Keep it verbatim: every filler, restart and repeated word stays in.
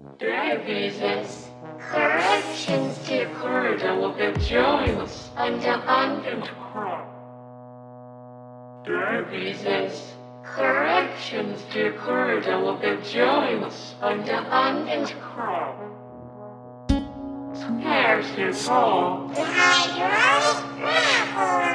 Diabetes. Corrections to corridor vaginas and abundant crop. Diabetes. Corrections to corridor vaginas and abundant crop. Scarce to fall. The hydraulic manifold.